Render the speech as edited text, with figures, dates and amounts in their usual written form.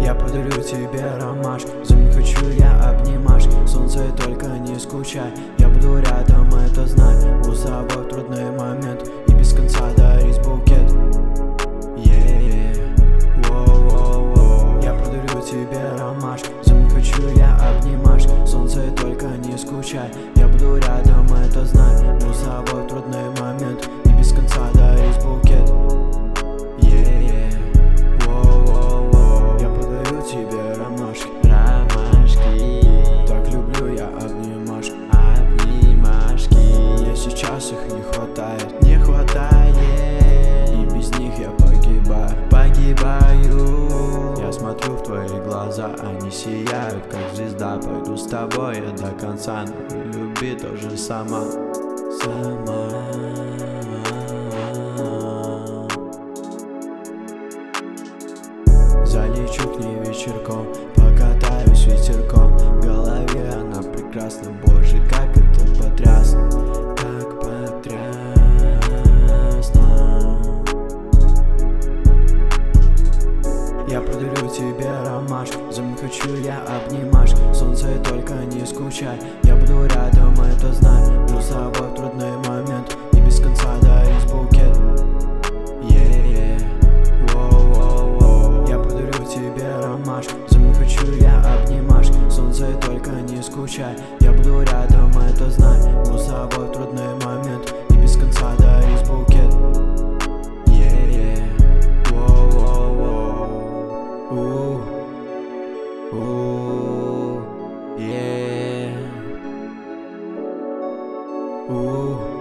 Я подарю тебе ромашку, взамен хочу я обнимашь. Солнце, только не скучай, я буду рядом, это знай. У собой трудный момент и без конца дарить букет. Я подарю тебе ромашку, взамен хочу я обнимашь. Солнце, только не скучай, я буду рядом, это знай. У собой трудный момент и без конца дарить букет. Я подарю тебе ромашки, так люблю я обнимашки, Мне сейчас их не хватает, и без них я погибаю. Я смотрю в твои глаза, они сияют как звезда. Пойду с тобой я до конца, но люби тоже сама. Залечу к ней вечерком, покатаюсь ветерком. В голове она прекрасна, боже, как это потрясно, как потрясно. Я подарю тебе ромашку, взамен хочу я обнимашь. Солнце, только не скучай, я буду рядом, это знай. У собой в трудный момент и без конца дарить букет. Я подарю тебе ромашку, взамен хочу я обнимашь. Солнце, только не скучай, я буду рядом, это знай. У собой в трудный момент и без конца дарить букет. Ooh.